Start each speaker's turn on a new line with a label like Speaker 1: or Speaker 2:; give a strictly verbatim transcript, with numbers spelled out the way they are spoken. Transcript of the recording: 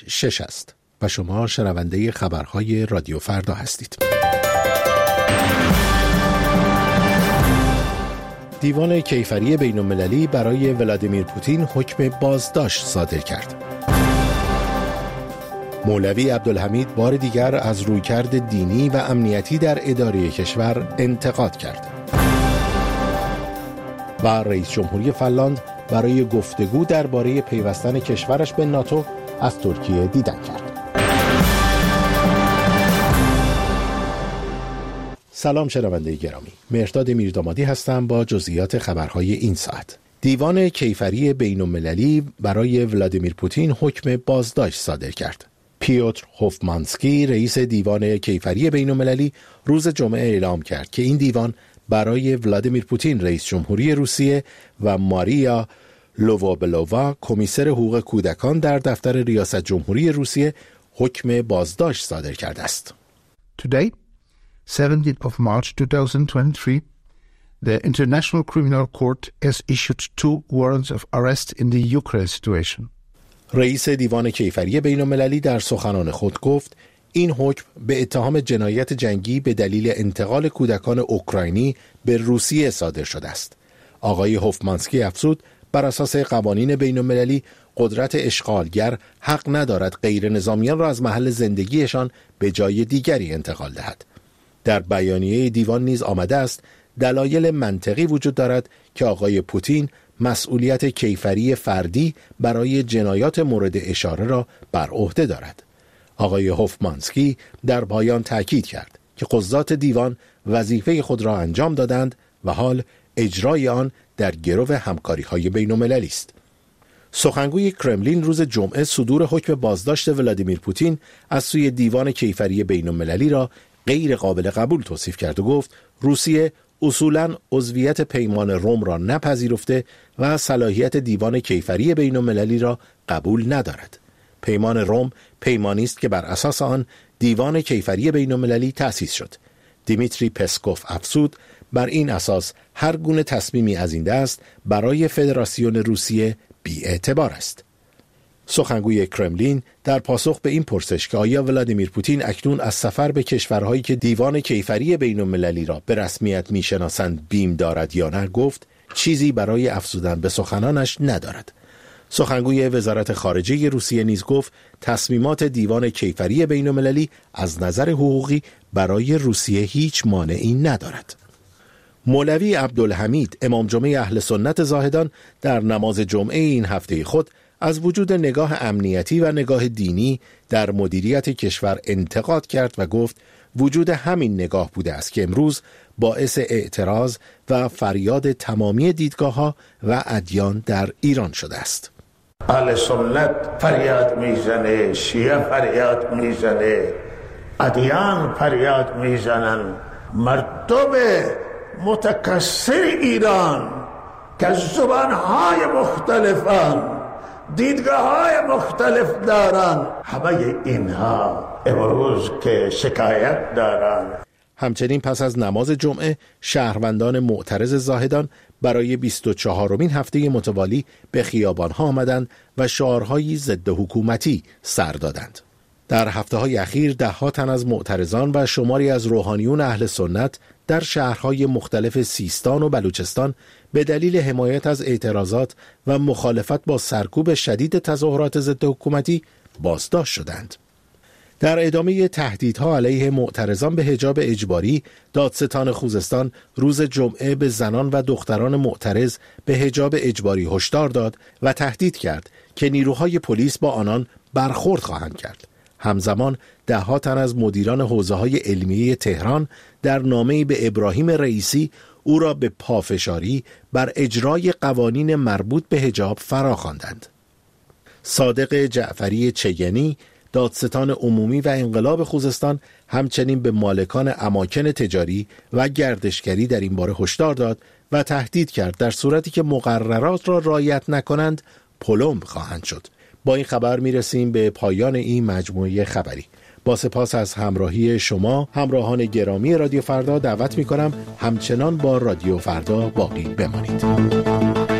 Speaker 1: شش است و شما شنونده خبرهای رادیو فردا هستید. دیوان کیفری بین المللی برای ولادیمیر پوتین حکم بازداشت صادر کرد. مولوی عبدالحمید بار دیگر از رویکرد دینی و امنیتی در اداره کشور انتقاد کرد. و رئیس جمهوری فنلاند برای گفتگو درباره پیوستن کشورش به ناتو از ترکیه دیدن کرد. سلام شنونده گرامی، مهرداد میردامادی هستم با جزئیات خبرهای این ساعت. دیوان کیفری بین المللی برای ولادیمیر پوتین حکم بازداشت صادر کرد. پیوتر هوفمانسکی رئیس دیوان کیفری بین المللی روز جمعه اعلام کرد که این دیوان برای ولادیمیر پوتین رئیس جمهوری روسیه و ماریا لووبلووا کمیسر حقوق کودکان در دفتر ریاست جمهوری روسیه حکم بازداشت صادر کرده است.
Speaker 2: Today, seventeenth of March twenty twenty-three, the International Criminal Court has issued two warrants of arrest in the Ukraine situation.
Speaker 1: رئیس دیوان کیفری بین المللی در سخنان خود گفت این حکم به اتهام جنایت جنگی به دلیل انتقال کودکان اوکراینی به روسیه صادر شده است. آقای هوفمانسکی افزود بر اساس قوانین بین المللی قدرت اشغالگر حق ندارد غیر نظامیان را از محل زندگیشان به جای دیگری انتقال دهد. در بیانیه دیوان نیز آمده است دلایل منطقی وجود دارد که آقای پوتین مسئولیت کیفری فردی برای جنایات مورد اشاره را بر عهده دارد. آقای هوفمانسکی در پایان تاکید کرد که قضات دیوان وظیفه خود را انجام دادند و حال اجرای آن در گرو همکاری‌های بین‌المللی است. سخنگوی کرملین روز جمعه صدور حکم بازداشت ولادیمیر پوتین از سوی دیوان کیفری بین‌المللی را غیر قابل قبول توصیف کرد و گفت روسیه اصولاً عضویت پیمان روم را نپذیرفته و صلاحیت دیوان کیفری بین‌المللی را قبول ندارد. پیمان روم پیمانی است که بر اساس آن دیوان کیفری بین‌المللی تأسیس شد. دیمیتری پسکوف افزود بر این اساس هر گونه تصمیمی از این دست برای فدراسیون روسیه بی‌اعتبار است. سخنگوی کرملین در پاسخ به این پرسش که آیا ولادیمیر پوتین اکنون از سفر به کشورهایی که دیوان کیفری بین‌المللی را به رسمیت میشناسند بیم دارد یا نه گفت چیزی برای افزودن به سخنانش ندارد. سخنگوی وزارت خارجه روسیه نیز گفت تصمیمات دیوان کیفری بین‌المللی از نظر حقوقی برای روسیه هیچ مانعی ندارد. مولوی عبدالحمید امام جمعه اهل سنت زاهدان در نماز جمعه این هفته خود از وجود نگاه امنیتی و نگاه دینی در مدیریت کشور انتقاد کرد و گفت وجود همین نگاه بوده است که امروز باعث اعتراض و فریاد تمامی دیدگاه‌ها و ادیان در ایران شده است.
Speaker 3: اهل سنت فریاد میزنه، شیعه فریاد میزنه، ادیان فریاد میزنن. مردم متکثر ایران که زبانهای مختلفان، دیدگاه‌های مختلف دارن، همه اینها امروز که شکایت دارن.
Speaker 1: همچنین پس از نماز جمعه شهروندان معترض زاهدان برای بیست و چهارمین هفته متوالی به خیابان‌ها آمدند و شعارهایی ضد حکومتی سر دادند. در هفته‌های اخیر ده‌ها تن از معترضان و شماری از روحانیون اهل سنت در شهرهای مختلف سیستان و بلوچستان به دلیل حمایت از اعتراضات و مخالفت با سرکوب شدید تظاهرات ضد حکومتی بازداشت شدند. در ادامه تهدیدها علیه معترضان به حجاب اجباری، دادستان خوزستان روز جمعه به زنان و دختران معترض به حجاب اجباری هشدار داد و تهدید کرد که نیروهای پلیس با آنان برخورد خواهند کرد. همزمان ده‌ها تن از مدیران حوزه‌های علمیه تهران در نامه‌ای به ابراهیم رئیسی او را به پافشاری بر اجرای قوانین مربوط به حجاب فراخواندند. صادق جعفری چگنی دادستان عمومی و انقلاب خوزستان همچنین به مالکان اماکن تجاری و گردشگری در این باره هشدار داد و تهدید کرد در صورتی که مقررات را رعایت نکنند پلمب خواهند شد. با این خبر میرسیم به پایان این مجموعه خبری. با سپاس از همراهی شما همراهان گرامی رادیو فردا دعوت میکنم همچنان با رادیو فردا باقی بمانید.